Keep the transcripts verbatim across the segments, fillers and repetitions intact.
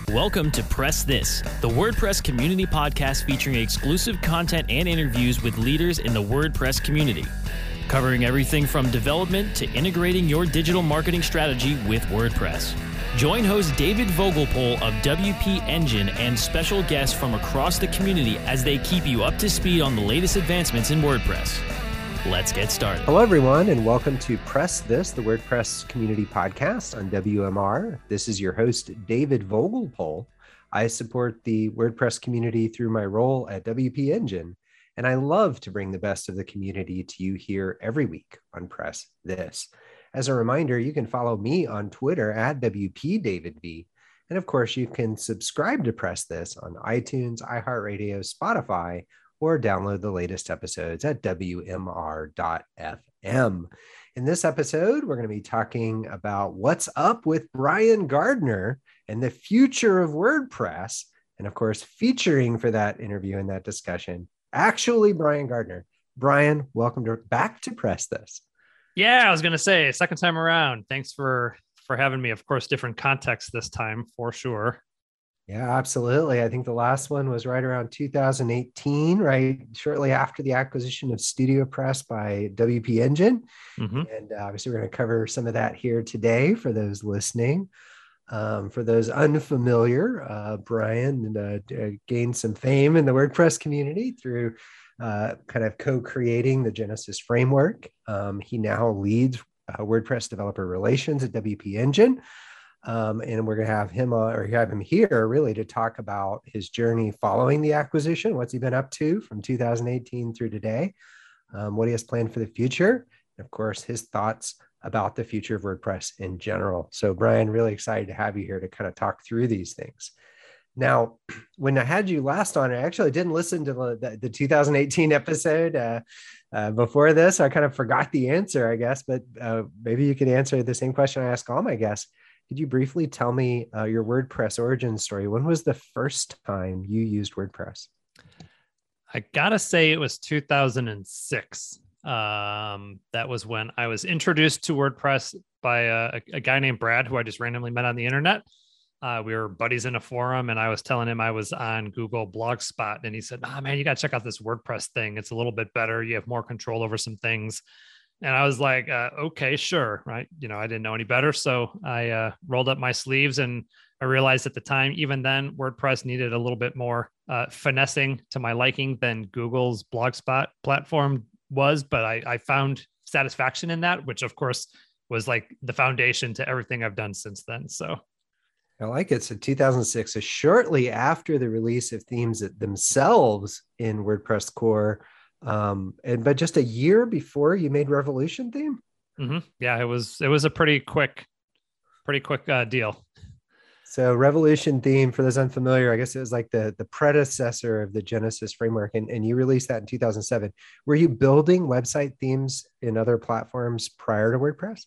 Welcome to Press This, the WordPress community podcast featuring exclusive content and interviews with leaders in the WordPress community, covering everything from development to integrating your digital marketing strategy with WordPress. Join host David Vogelpohl of W P Engine and special guests from across the community as they keep you up to speed on the latest advancements in WordPress. Let's get started. Hello, everyone, and welcome to Press This, the WordPress community podcast on W M R. This is your host, David Vogelpohl. I support the WordPress community through my role at W P Engine, and I love to bring the best of the community to you here every week on Press This. As a reminder, you can follow me on Twitter at W P David V. And of course, you can subscribe to Press This on iTunes, iHeartRadio, Spotify, or download the latest episodes at W M R dot F M. In this episode, we're going to be talking about what's up with Brian Gardner and the future of WordPress. And of course, featuring for that interview and that discussion, actually Brian Gardner. Brian, welcome to, back to Press This. Yeah, I was going to say, second time around. Thanks for, for having me. Of course, different context this time, for sure. Yeah, absolutely. I think the last one was right around two thousand eighteen, right? Shortly after the acquisition of StudioPress by W P Engine. Mm-hmm. And uh, obviously, we're going to cover some of that here today for those listening. Um, for those unfamiliar, uh, Brian uh, gained some fame in the WordPress community through uh, kind of co-creating the Genesis framework. Um, he now leads uh, WordPress developer relations at W P Engine. Um, and we're going to have him uh, or have him here really to talk about his journey following the acquisition. What's he been up to from two thousand eighteen through today? Um, what he has planned for the future. And of course, his thoughts about the future of WordPress in general. So Brian, really excited to have you here to kind of talk through these things. Now, when I had you last on, I actually didn't listen to the, the two thousand eighteen episode uh, uh, before this. I kind of forgot the answer, I guess, but uh, maybe you could answer the same question I ask all my guests. Could you briefly tell me uh, your WordPress origin story? When was the first time you used WordPress? I gotta say it was two thousand six. Um, that was when I was introduced to WordPress by a, a guy named Brad, who I just randomly met on the internet. Uh, we were buddies in a forum, and I was telling him I was on Google Blogspot, and he said, "Oh man, you got to check out this WordPress thing. It's a little bit better. You have more control over some things." And I was like, uh, okay, sure. Right. You know, I didn't know any better. So I uh, rolled up my sleeves, and I realized at the time, even then, WordPress needed a little bit more uh, finessing to my liking than Google's Blogspot platform was. But I, I found satisfaction in that, which of course was like the foundation to everything I've done since then. So I like it. So two thousand six, so shortly after the release of themes themselves in WordPress core, um and but just a year before you made Revolution theme. Mm-hmm. Yeah, it was it was a pretty quick pretty quick uh, deal. So Revolution theme, for those unfamiliar, I guess it was like the the predecessor of the Genesis framework, and, and you released that in two thousand seven. Were you building website themes in other platforms prior to WordPress?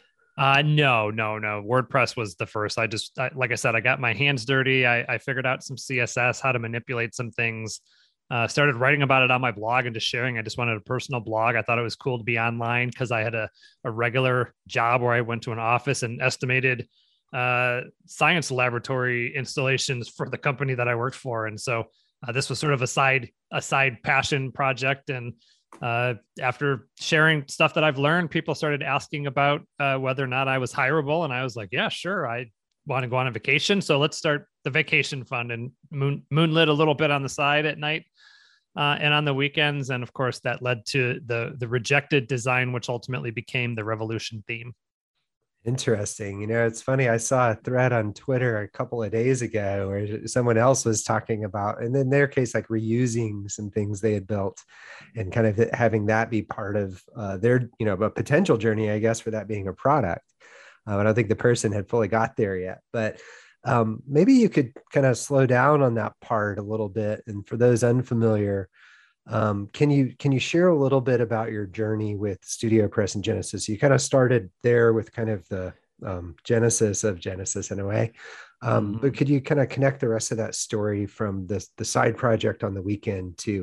Uh, no, no, no. WordPress was the first. I just, I, like I said, I got my hands dirty. I, I figured out some C S S, how to manipulate some things. Uh, started writing about it on my blog and just sharing. I just wanted a personal blog. I thought it was cool to be online because I had a, a regular job where I went to an office and estimated uh, science laboratory installations for the company that I worked for. And so uh, this was sort of a side, a side passion project. And uh, after sharing stuff that I've learned, people started asking about uh, whether or not I was hireable. And I was like, yeah, sure. I want to go on a vacation. So let's start the vacation fund, and moon, moonlit a little bit on the side at night. Uh, and on the weekends. And of course, that led to the, the rejected design, which ultimately became the Revolution theme. Interesting. You know, it's funny. I saw a thread on Twitter a couple of days ago where someone else was talking about, and in their case, like reusing some things they had built and kind of having that be part of uh, their, you know, a potential journey, I guess, for that being a product. Uh, I don't think the person had fully got there yet, but Um, maybe you could kind of slow down on that part a little bit. And for those unfamiliar, um, can you can you share a little bit about your journey with StudioPress and Genesis? You kind of started there with kind of the um, genesis of Genesis in a way, um, mm-hmm. but could you kind of connect the rest of that story from the the side project on the weekend to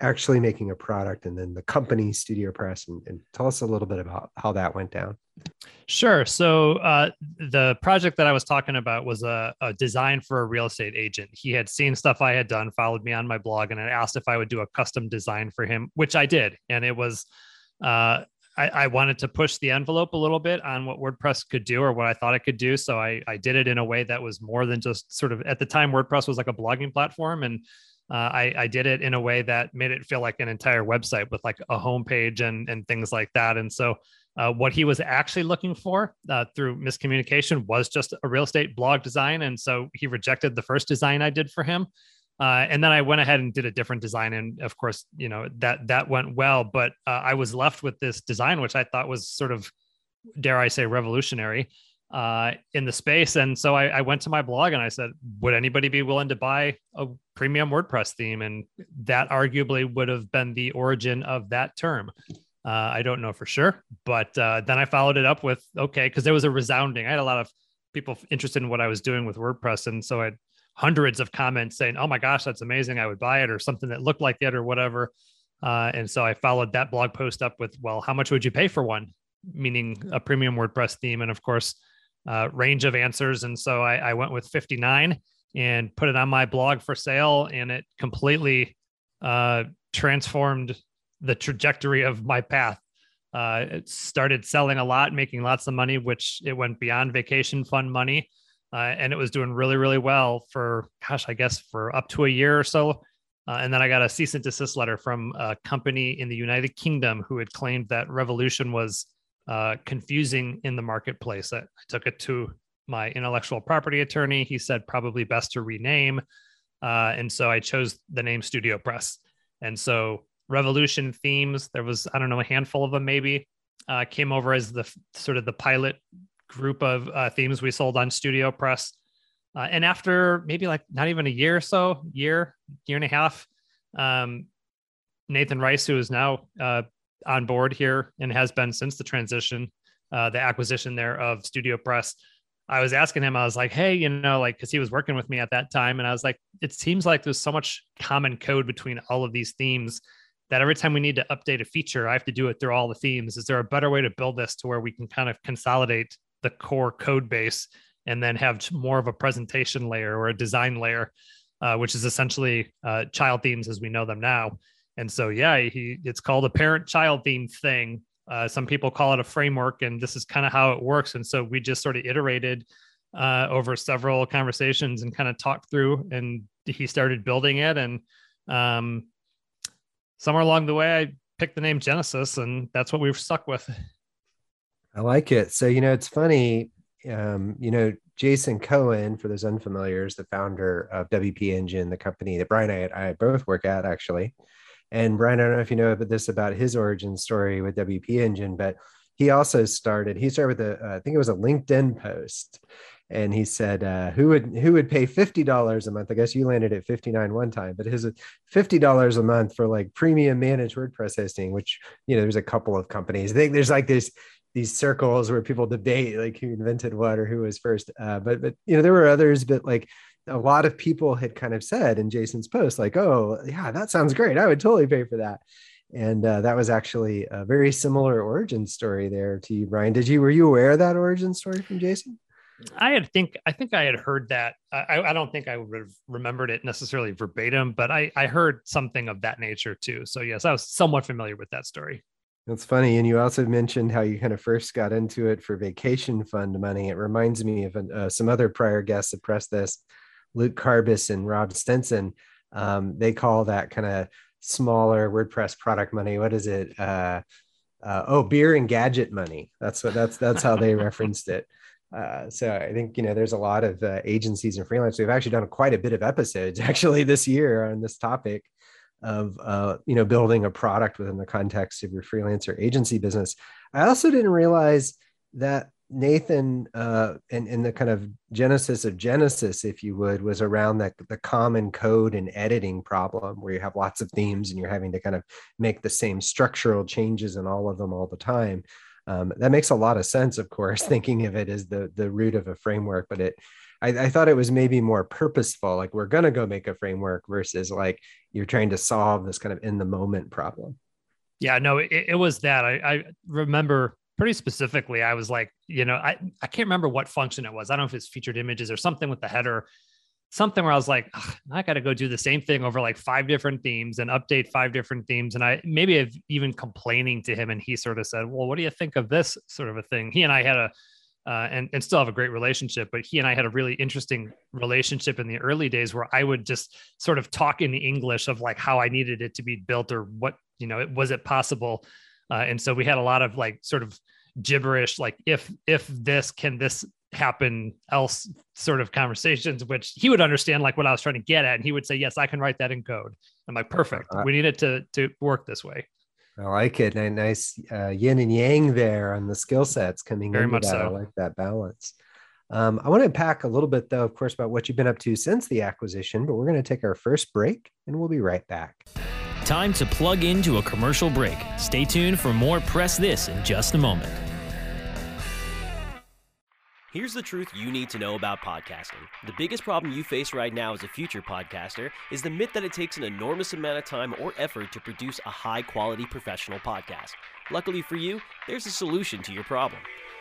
actually making a product, and then the company Studio Press, and, and tell us a little bit about how that went down. Sure. So uh, the project that I was talking about was a, a design for a real estate agent. He had seen stuff I had done, followed me on my blog, and had asked if I would do a custom design for him, which I did. And it was, uh, I, I wanted to push the envelope a little bit on what WordPress could do, or what I thought it could do. So I, I did it in a way that was more than just sort of, at the time, WordPress was like a blogging platform. And uh, I, I did it in a way that made it feel like an entire website with like a homepage and, and things like that. And so Uh, what he was actually looking for uh, through miscommunication was just a real estate blog design. And so he rejected the first design I did for him. Uh, and then I went ahead and did a different design. And of course, you know, that, that went well, but uh, I was left with this design, which I thought was sort of, dare I say, revolutionary uh, in the space. And so I, I went to my blog and I said, would anybody be willing to buy a premium WordPress theme? And that arguably would have been the origin of that term. Uh, I don't know for sure, but uh, then I followed it up with, okay, because there was a resounding, I had a lot of people interested in what I was doing with WordPress. And so I had hundreds of comments saying, oh my gosh, that's amazing, I would buy it, or something that looked like it or whatever. Uh, and so I followed that blog post up with, well, how much would you pay for one? Meaning a premium WordPress theme. And of course, uh, range of answers. And so I, I went with fifty-nine and put it on my blog for sale. And it completely uh, transformed the trajectory of my path. Uh, it started selling a lot, making lots of money, which it went beyond vacation fund money. Uh, and it was doing really, really well for, gosh, I guess for up to a year or so. Uh, and then I got a cease and desist letter from a company in the United Kingdom who had claimed that Revolution was uh, confusing in the marketplace. I, I took it to my intellectual property attorney. He said probably best to rename. Uh, and so I chose the name Studio Press. And so Revolution themes, there was, I don't know, a handful of them maybe, uh, came over as the sort of the pilot group of uh, themes we sold on Studio Press. Uh, and after maybe like not even a year or so, year, year and a half, um, Nathan Rice, who is now uh, on board here and has been since the transition, uh, the acquisition there of Studio Press, I was asking him, I was like, hey, you know, like, because he was working with me at that time. And I was like, it seems like there's so much common code between all of these themes that every time we need to update a feature, I have to do it through all the themes. Is there a better way to build this to where we can kind of consolidate the core code base and then have more of a presentation layer or a design layer, uh, which is essentially uh, child themes as we know them now. And so, yeah, he, it's called a parent-child theme thing. Uh, some people call it a framework, and this is kind of how it works. And so we just sort of iterated uh, over several conversations and kind of talked through, and he started building it. And um, somewhere along the way, I picked the name Genesis, and that's what we've stuck with. I like it. So, you know, it's funny, um, you know, Jason Cohen, for those unfamiliar, is the founder of W P Engine, the company that Brian and I, I both work at, actually. And Brian, I don't know if you know about this, about his origin story with W P Engine, but he also started, he started with a, uh, I think it was a LinkedIn post. And he said, uh, who would who would pay fifty dollars a month? I guess you landed at fifty-nine one time, but his fifty dollars a month for like premium managed WordPress hosting, which, you know, there's a couple of companies. I think there's like this, these circles where people debate like who invented what or who was first. Uh, but, but, you know, there were others, but like a lot of people had kind of said in Jason's post, like, oh, yeah, that sounds great. I would totally pay for that. And uh, that was actually a very similar origin story there to you, Brian. Did you, were you aware of that origin story from Jason? I had think I think I had heard that. I, I don't think I would have remembered it necessarily verbatim, but I, I heard something of that nature too. So yes, I was somewhat familiar with that story. That's funny. And you also mentioned how you kind of first got into it for vacation fund money. It reminds me of uh, some other prior guests that pressed this, Luke Carbis and Rob Stenson. Um, they call that kind of smaller WordPress product money. What is it? Uh, uh, oh, beer and gadget money. That's what that's that's how they referenced it. Uh, so I think, you know, there's a lot of uh, agencies and freelancers. We've actually done quite a bit of episodes actually this year on this topic of, uh, you know, building a product within the context of your freelancer agency business. I also didn't realize that Nathan uh, and, and the kind of genesis of Genesis, if you would, was around the, the common code and editing problem where you have lots of themes and you're having to kind of make the same structural changes in all of them all the time. Um, that makes a lot of sense, of course, thinking of it as the, the root of a framework, but it, I, I thought it was maybe more purposeful, like we're going to go make a framework versus like, you're trying to solve this kind of in the moment problem. Yeah, no, it, it was that. I, I remember pretty specifically, I was like, you know, I, I can't remember what function it was. I don't know if it's featured images or something with the header, something where I was like, I got to go do the same thing over like five different themes and update five different themes. And I maybe I've even complaining to him, and he sort of said, well, what do you think of this sort of a thing? He and I had a, uh, and, and still have a great relationship, but he and I had a really interesting relationship in the early days where I would just sort of talk in the English of like how I needed it to be built or what, you know, was it possible? Uh, and so we had a lot of like sort of gibberish, like if, if this, can this happen else sort of conversations, which he would understand like what I was trying to get at. And he would say, yes, I can write that in code. I'm like, perfect. We need it to, to work this way. I like it. Nice uh, yin and yang there on the skill sets coming Very into much that. so. I like that balance. Um, I want to unpack a little bit, though, of course, about what you've been up to since the acquisition, but we're going to take our first break and we'll be right back. Time to plug into a commercial break. Stay tuned for more Press This in just a moment. Here's the truth you need to know about podcasting. The biggest problem you face right now as a future podcaster is the myth that it takes an enormous amount of time or effort to produce a high-quality professional podcast. Luckily for you, there's a solution to your problem.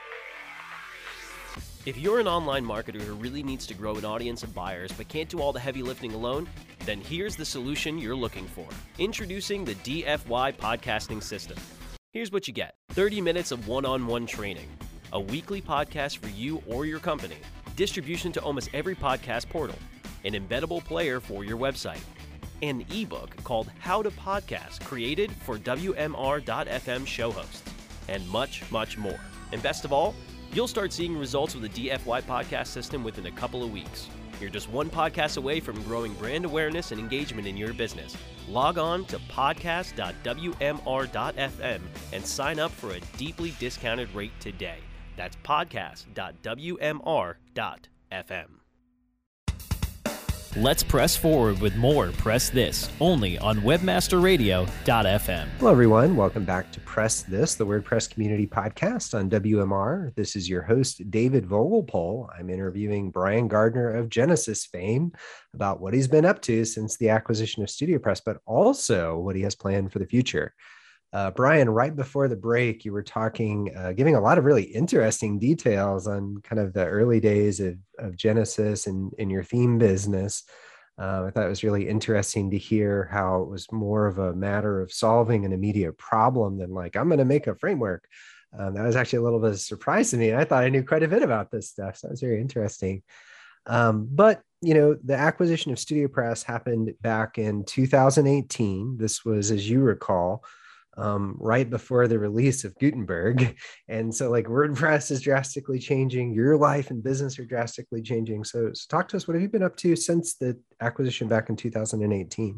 If you're an online marketer who really needs to grow an audience of buyers but can't do all the heavy lifting alone, then here's the solution you're looking for. Introducing the D F Y Podcasting System. Here's what you get. thirty minutes of one-on-one training, a weekly podcast for you or your company, distribution to almost every podcast portal, an embeddable player for your website, an ebook called How to Podcast created for W M R dot F M show hosts, and much, much more. And best of all, you'll start seeing results with the D F Y podcast system within a couple of weeks. You're just one podcast away from growing brand awareness and engagement in your business. Log on to podcast dot W M R dot F M and sign up for a deeply discounted rate today. That's podcast dot W M R dot F M. Let's press forward with more Press This, only on webmaster radio dot f m. Hello, everyone. Welcome back to Press This, the WordPress community podcast on W M R. This is your host, David Vogelpohl. I'm interviewing Brian Gardner of Genesis fame about what he's been up to since the acquisition of StudioPress, but also what he has planned for the future. Uh, Brian, right before the break, you were talking, uh, giving a lot of really interesting details on kind of the early days of, of Genesis and in your theme business. Uh, I thought it was really interesting to hear how it was more of a matter of solving an immediate problem than like, I'm going to make a framework. Um, that was actually a little bit of a surprise to me. I thought I knew quite a bit about this stuff. So that was very interesting. Um, but, you know, the acquisition of StudioPress happened back in two thousand eighteen. This was, as you recall, um, right before the release of Gutenberg. And so like WordPress is drastically changing, your life and business are drastically changing. So, so talk to us, what have you been up to since the acquisition back in two thousand eighteen?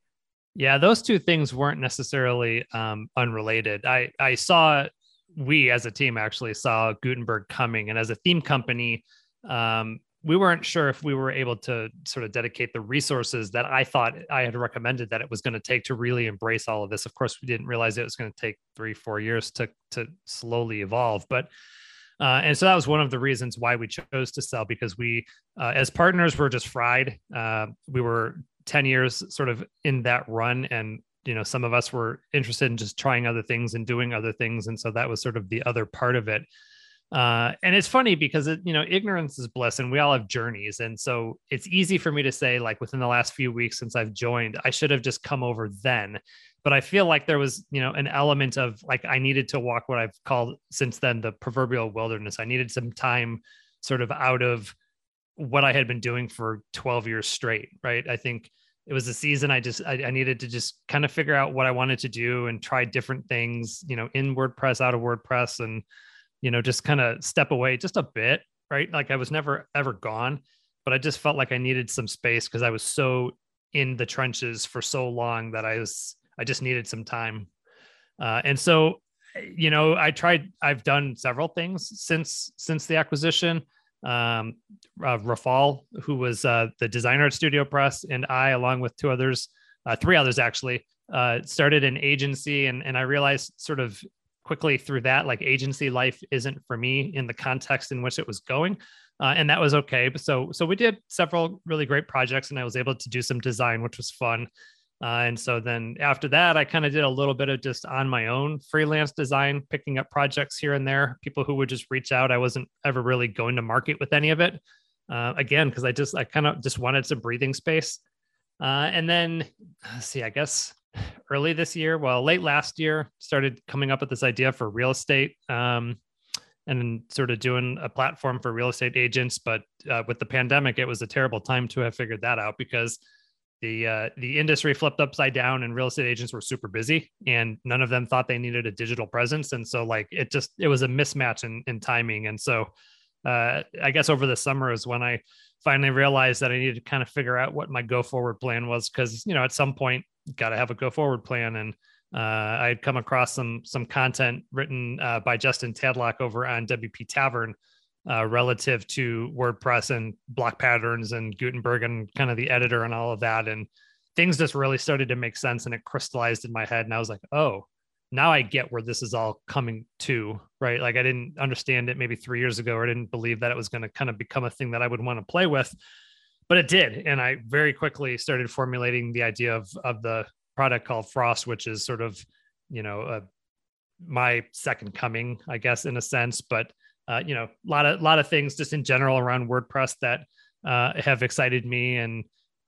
Yeah, those two things weren't necessarily um, unrelated. I, I saw, we as a team actually saw Gutenberg coming, and as a theme company, um, we weren't sure if we were able to sort of dedicate the resources that I thought I had recommended that it was going to take to really embrace all of this. Of course, we didn't realize it was going to take three, four years to, to slowly evolve. But, uh, and so that was one of the reasons why we chose to sell, because we, uh, as partners, were just fried. Uh, we were ten years sort of in that run. And, you know, some of us were interested in just trying other things and doing other things. And so that was sort of the other part of it. Uh, and it's funny because, it, you know, ignorance is bliss and we all have journeys. And so it's easy for me to say, like, within the last few weeks since I've joined, I should have just come over then. But I feel like there was, you know, an element of like, I needed to walk what I've called since then the proverbial wilderness. I needed some time sort of out of what I had been doing for twelve years straight. Right. I think it was a season I just, I, I needed to just kind of figure out what I wanted to do and try different things, you know, in WordPress, out of WordPress, and you know, just kind of step away just a bit, right? Like I was never, ever gone, but I just felt like I needed some space because I was so in the trenches for so long that I was, I just needed some time. Uh, and so, you know, I tried, I've done several things since, since the acquisition. Um, uh, Rafal, who was uh, the designer at StudioPress, and I, along with two others, uh, three others actually, uh, started an agency. And, and I realized sort of quickly through that, like agency life isn't for me in the context in which it was going. Uh, and that was okay. But so, so we did several really great projects and I was able to do some design, which was fun. Uh, and so then after that, I kind of did a little bit of just on my own freelance design, picking up projects here and there, people who would just reach out. I wasn't ever really going to market with any of it. Uh, again, because I just, I kind of just wanted some breathing space. Uh, and then, let's see, I guess early this year, well, late last year, started coming up with this idea for real estate um, and sort of doing a platform for real estate agents. But uh, with the pandemic, it was a terrible time to have figured that out because the uh, the industry flipped upside down and real estate agents were super busy and none of them thought they needed a digital presence. And so like, it just, it was a mismatch in, in timing. And so uh, I guess over the summer is when I finally realized that I needed to kind of figure out what my go forward plan was. Cause you know, at some point you got to have a go forward plan. And uh, I had come across some, some content written uh, by Justin Tadlock over on W P Tavern Uh, relative to WordPress and block patterns and Gutenberg and kind of the editor and all of that. And things just really started to make sense and it crystallized in my head. And I was like, oh, now I get where this is all coming to, right? Like I didn't understand it maybe three years ago, or I didn't believe that it was going to kind of become a thing that I would want to play with, but it did. And I very quickly started formulating the idea of, of the product called Frost, which is sort of, you know, uh, my second coming, I guess, in a sense, but Uh, you know, a lot of, lot of things just in general around WordPress that uh, have excited me. And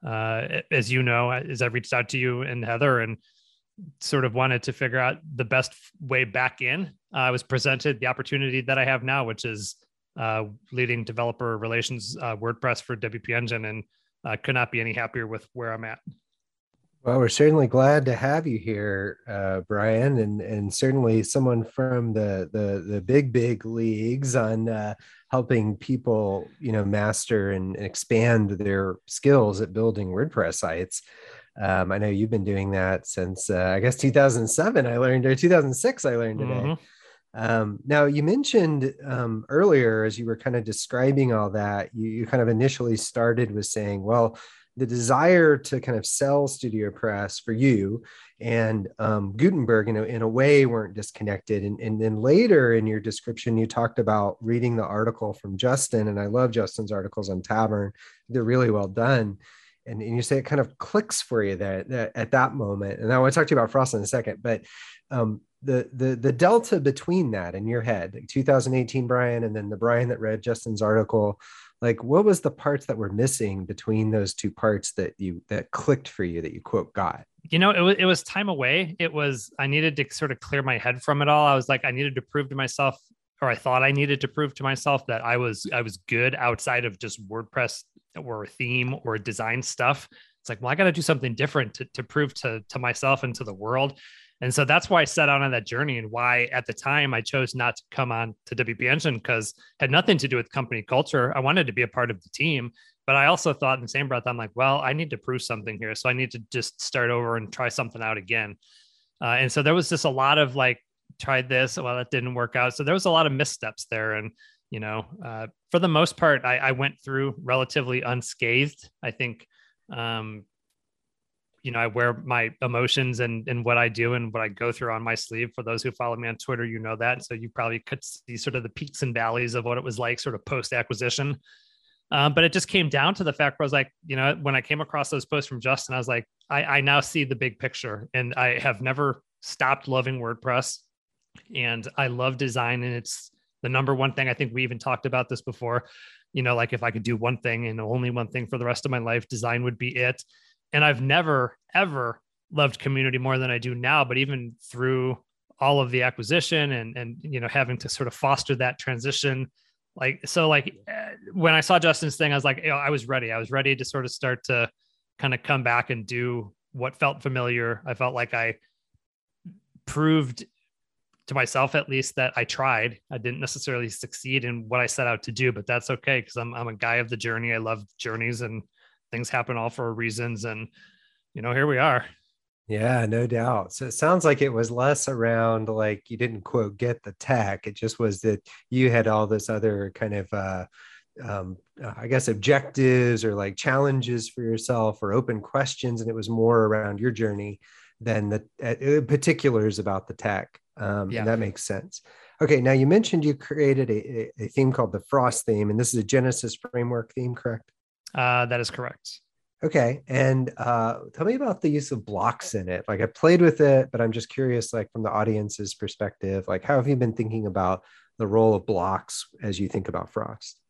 uh, as you know, as I reached out to you and Heather and sort of wanted to figure out the best way back in, uh, I was presented the opportunity that I have now, which is uh, leading developer relations uh, WordPress for W P Engine, and uh, could not be any happier with where I'm at. Well, we're certainly glad to have you here, uh, Brian, and and certainly someone from the the the big big leagues on uh, helping people, you know, master and expand their skills at building WordPress sites. Um, I know you've been doing that since uh, I guess two thousand seven. I learned, or two thousand six. I learned today. Mm-hmm. Um, now, you mentioned um, earlier, as you were kind of describing all that, you, you kind of initially started with saying, well, the desire to kind of sell StudioPress for you and um, Gutenberg in a, in a way weren't disconnected. And, and then later in your description, you talked about reading the article from Justin. And I love Justin's articles on Tavern. They're really well done. And, and you say it kind of clicks for you that, that at that moment. And I want to talk to you about Frost in a second, but um, the, the, the delta between that in your head, like two thousand eighteen Brian, and then the Brian that read Justin's article, like what was the parts that were missing between those two parts that you, that clicked for you, that you quote got? You know, it was, it was time away. It was, I needed to sort of clear my head from it all. I was like, I needed to prove to myself, or I thought I needed to prove to myself that I was, I was good outside of just WordPress or theme or design stuff. It's like, well, I got to do something different to, to prove to, to myself and to the world. And so that's why I set out on that journey, and why at the time I chose not to come on to W P Engine, because it had nothing to do with company culture. I wanted to be a part of the team, but I also thought in the same breath, I'm like, well, I need to prove something here. So I need to just start over and try something out again. Uh, and so there was just a lot of like, tried this, well, that didn't work out. So there was a lot of missteps there. And, you know, uh, for the most part, I, I went through relatively unscathed. I think, um, you know, I wear my emotions and, and what I do and what I go through on my sleeve. For those who follow me on Twitter, you know that. So you probably could see sort of the peaks and valleys of what it was like sort of post acquisition. Um, but it just came down to the fact where I was like, you know, when I came across those posts from Justin, I was like, I, I now see the big picture, and I have never stopped loving WordPress, and I love design. And it's the number one thing. I think we even talked about this before, you know, like if I could do one thing and only one thing for the rest of my life, design would be it. And I've never, ever loved community more than I do now. But even through all of the acquisition and, and, you know, having to sort of foster that transition, like, so like when I saw Justin's thing, I was like, you know, I was ready. I was ready to sort of start to kind of come back and do what felt familiar. I felt like I proved to myself, at least, that I tried. I didn't necessarily succeed in what I set out to do, but that's okay, because I'm, I'm a guy of the journey. I love journeys, and things happen all for reasons. And, you know, here we are. Yeah, no doubt. So it sounds like it was less around like you didn't quote get the tech. It just was that you had all this other kind of, uh, um, I guess, objectives or like challenges for yourself or open questions. And it was more around your journey than the uh, particulars about the tech. Um, yeah. And that makes sense. Okay. Now you mentioned you created a, a theme called the Frost theme, and this is a Genesis framework theme, correct? Uh, that is correct. Okay. And uh, tell me about the use of blocks in it. Like I played with it, but I'm just curious, like from the audience's perspective, like how have you been thinking about the role of blocks as you think about Frost?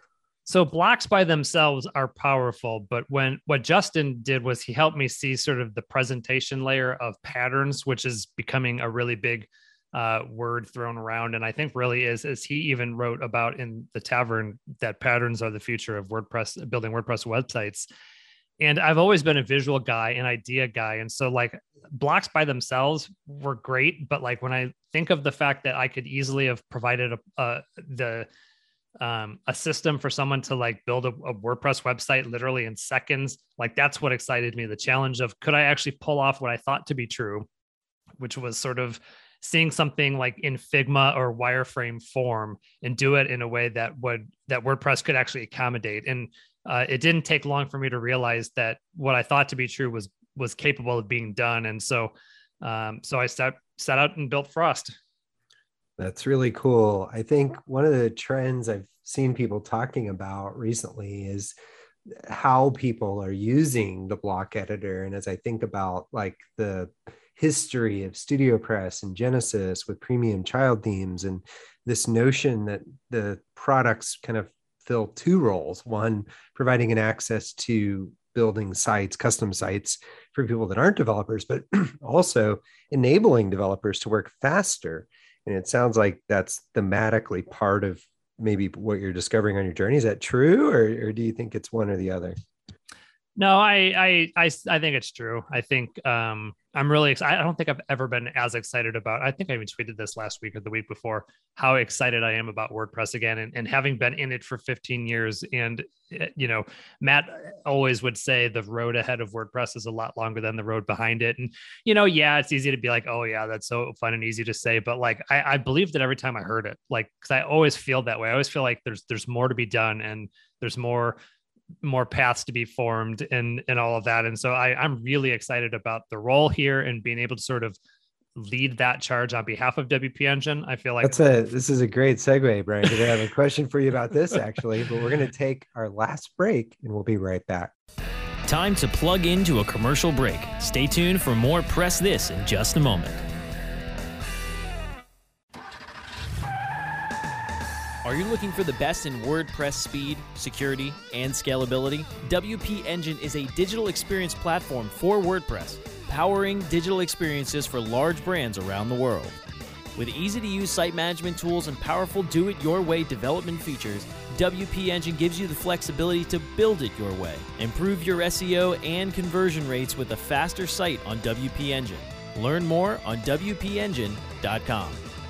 So blocks by themselves are powerful, but when what Justin did was he helped me see sort of the presentation layer of patterns, which is becoming a really big uh, word thrown around. And I think really is, as he even wrote about in the Tavern, that patterns are the future of WordPress, building WordPress websites. And I've always been a visual guy, an idea guy. And so like blocks by themselves were great. But like when I think of the fact that I could easily have provided a, uh, the um, a system for someone to like build a, a WordPress website literally in seconds, like that's what excited me. The challenge of could I actually pull off what I thought to be true, which was sort of seeing something like in Figma or wireframe form and do it in a way that would, that WordPress could actually accommodate. And Uh, it didn't take long for me to realize that what I thought to be true was was capable of being done, and so um, so I set set out and built Frost. That's really cool. I think one of the trends I've seen people talking about recently is how people are using the block editor. And as I think about like the history of StudioPress and Genesis with premium child themes and this notion that the products kind of fill two roles, one providing an access to building sites, custom sites for people that aren't developers, but also enabling developers to work faster. And it sounds like that's thematically part of maybe what you're discovering on your journey. Is that true? Or, or do you think it's one or the other? No, I, I, I, I think it's true. I think um, I'm really excited. I don't think I've ever been as excited about, I think I even tweeted this last week or the week before, how excited I am about WordPress again. And, and having been in it for fifteen years. And, you know, Matt always would say the road ahead of WordPress is a lot longer than the road behind it. And, you know, yeah, it's easy to be like, oh yeah, that's so fun and easy to say. But like, I, I believed it every time I heard it, like, cause I always feel that way. I always feel like there's, there's more to be done and there's more more paths to be formed and and all of that. And so I, I'm really excited about the role here and being able to sort of lead that charge on behalf of W P Engine. I feel like that's a this is a great segue, Brian, because I have a question for you about this actually, but we're going to take our last break and we'll be right back. Time to plug into a commercial break. Stay tuned for more Press This in just a moment. Are you looking for the best in WordPress speed, security, and scalability? W P Engine is a digital experience platform for WordPress, powering digital experiences for large brands around the world. With easy-to-use site management tools and powerful do-it-your-way development features, W P Engine gives you the flexibility to build it your way. Improve your S E O and conversion rates with a faster site on W P Engine. Learn more on W P engine dot com.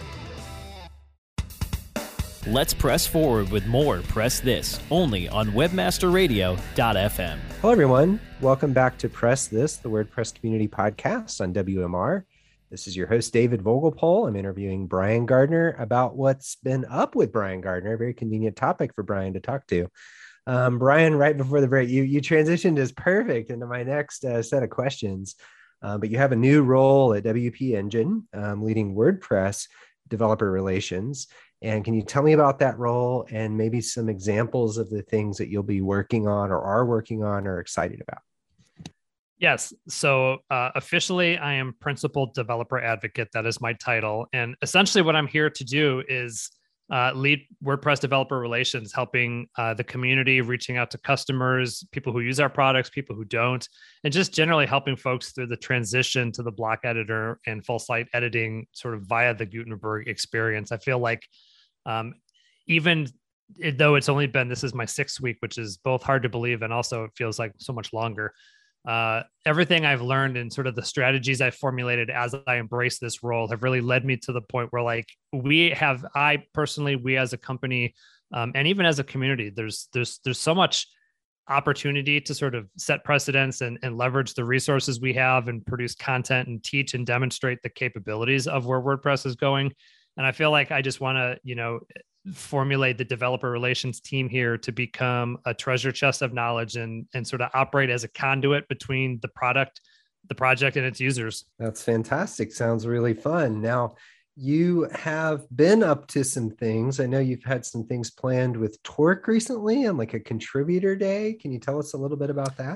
Let's press forward with more Press This, only on webmaster radio dot f m. Hello, everyone. Welcome back to Press This, the WordPress community podcast on W M R. This is your host, David Vogelpohl. I'm interviewing Brian Gardner about what's been up with Brian Gardner, a very convenient topic for Brian to talk to. Um, Brian, right before the break, you, you transitioned as perfect into my next uh, set of questions, uh, but you have a new role at W P Engine, um, leading WordPress developer relations. And can you tell me about that role and maybe some examples of the things that you'll be working on or are working on or excited about? Yes. So uh, officially, I am Principal Developer Advocate. That is my title. And essentially what I'm here to do is uh, lead WordPress developer relations, helping uh, the community, reaching out to customers, people who use our products, people who don't, and just generally helping folks through the transition to the block editor and full site editing sort of via the Gutenberg experience. I feel like Um, even though it's only been, this is my sixth week, which is both hard to believe and also it feels like so much longer. Uh, everything I've learned and sort of the strategies I've formulated as I embrace this role have really led me to the point where like we have, I personally, we as a company, um, and even as a community, there's, there's, there's so much opportunity to sort of set precedents and, and leverage the resources we have and produce content and teach and demonstrate the capabilities of where WordPress is going. And I feel like I just want to, you know, formulate the developer relations team here to become a treasure chest of knowledge and, and sort of operate as a conduit between the product, the project and its users. That's fantastic. Sounds really fun. Now, you have been up to some things. I know you've had some things planned with Torque recently and like a contributor day. Can you tell us a little bit about that?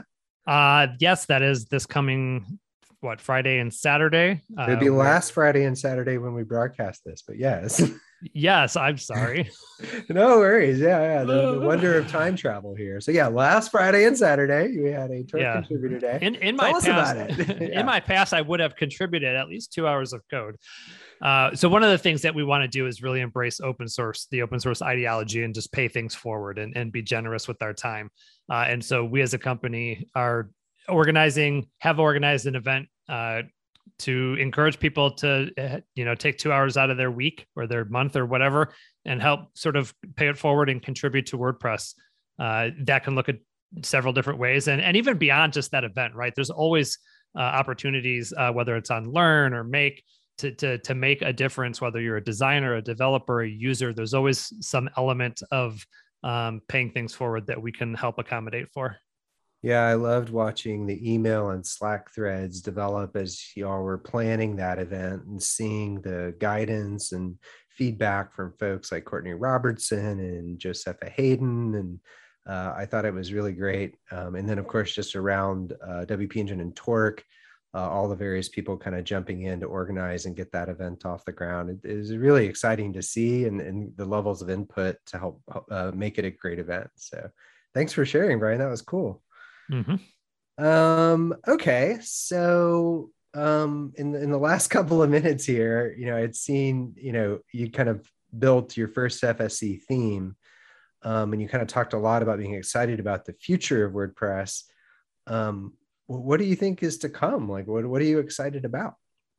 Uh, yes, that is this coming, what, Friday and Saturday? Uh, It'd be last Friday and Saturday when we broadcast this, but yes. Yes, I'm sorry. No worries. Yeah, yeah. The, the wonder of time travel here. So yeah, last Friday and Saturday we had a Turk yeah. contributor day. In in my past, yeah. in my past, I would have contributed at least two hours of code. Uh, so one of the things that we want to do is really embrace open source, the open source ideology, and just pay things forward and, and be generous with our time. Uh, and so we as a company are organizing, have organized an event uh, to encourage people to, you know, take two hours out of their week or their month or whatever, and help sort of pay it forward and contribute to WordPress. Uh, that can look at several different ways. And, and even beyond just that event, right? There's always uh, opportunities, uh, whether it's on Learn or Make, to, to, to make a difference, whether you're a designer, a developer, a user. There's always some element of um, paying things forward that we can help accommodate for. Yeah, I loved watching the email and Slack threads develop as y'all were planning that event and seeing the guidance and feedback from folks like Courtney Robertson and Josepha Hayden. And uh, I thought it was really great. Um, and then, of course, just around uh, W P Engine and Torque, uh, all the various people kind of jumping in to organize and get that event off the ground. It, it was really exciting to see, and, and the levels of input to help uh, make it a great event. So thanks for sharing, Brian. That was cool. Mm-hmm. Um, okay. So, um, in the, in the last couple of minutes here, you know, I'd seen, you know, you kind of built your first F S C theme, um, and you kind of talked a lot about being excited about the future of WordPress. Um, what do you think is to come? Like, what, what are you excited about?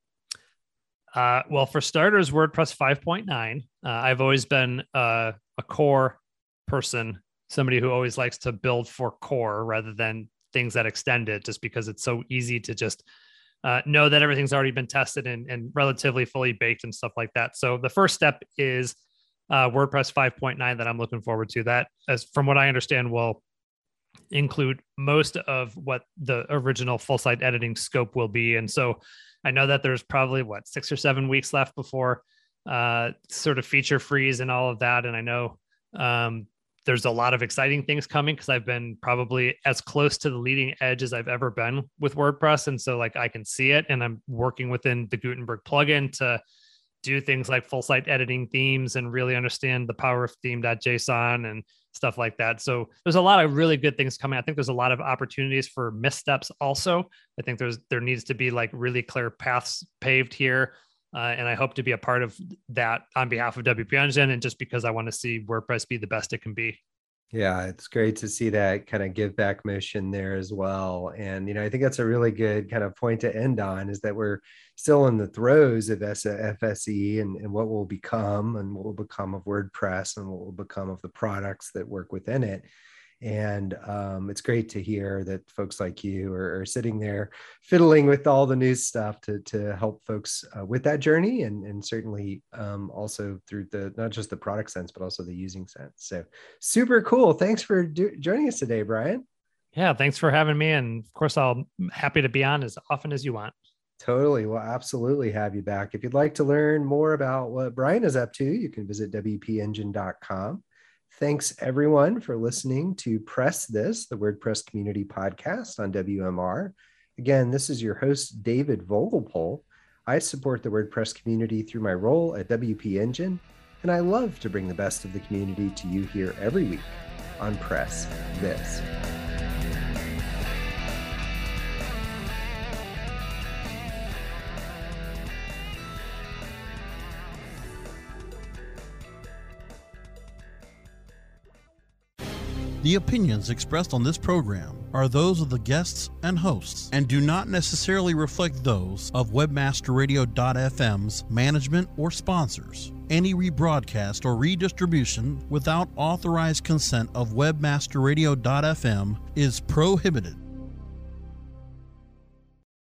Uh, well, for starters, WordPress five point nine, uh, I've always been uh, a core person, somebody who always likes to build for core rather than things that extend it, just because it's so easy to just uh, know that everything's already been tested and, and relatively fully baked and stuff like that. So the first step is uh, WordPress five point nine that I'm looking forward to. That, as from what I understand, will include most of what the original full site editing scope will be. And so I know that there's probably what, six or seven weeks left before uh, sort of feature freeze and all of that. And I know um, there's a lot of exciting things coming because I've been probably as close to the leading edge as I've ever been with WordPress. And so like I can see it, and I'm working within the Gutenberg plugin to do things like full site editing themes and really understand the power of theme.json and stuff like that. So there's a lot of really good things coming. I think there's a lot of opportunities for missteps also. I think there's there needs to be like really clear paths paved here. Uh, and I hope to be a part of that on behalf of W P Engine, and just because I want to see WordPress be the best it can be. Yeah, it's great to see that kind of give back motion there as well. And, you know, I think that's a really good kind of point to end on, is that we're still in the throes of F S E and, and what will become and what will become of WordPress and what will become of the products that work within it. And um, it's great to hear that folks like you are, are sitting there fiddling with all the new stuff to, to help folks uh, with that journey, and, and certainly um, also through the, not just the product sense, but also the using sense. So super cool. Thanks for do, joining us today, Brian. Yeah, thanks for having me. And of course, I'm happy to be on as often as you want. Totally. We'll absolutely have you back. If you'd like to learn more about what Brian is up to, you can visit W P engine dot com. Thanks, everyone, for listening to Press This, the WordPress community podcast on W M R. Again, this is your host, David Vogelpohl. I support the WordPress community through my role at W P Engine, and I love to bring the best of the community to you here every week on Press This. The opinions expressed on this program are those of the guests and hosts and do not necessarily reflect those of Webmaster Radio dot f m's management or sponsors. Any rebroadcast or redistribution without authorized consent of Webmaster Radio dot f m is prohibited.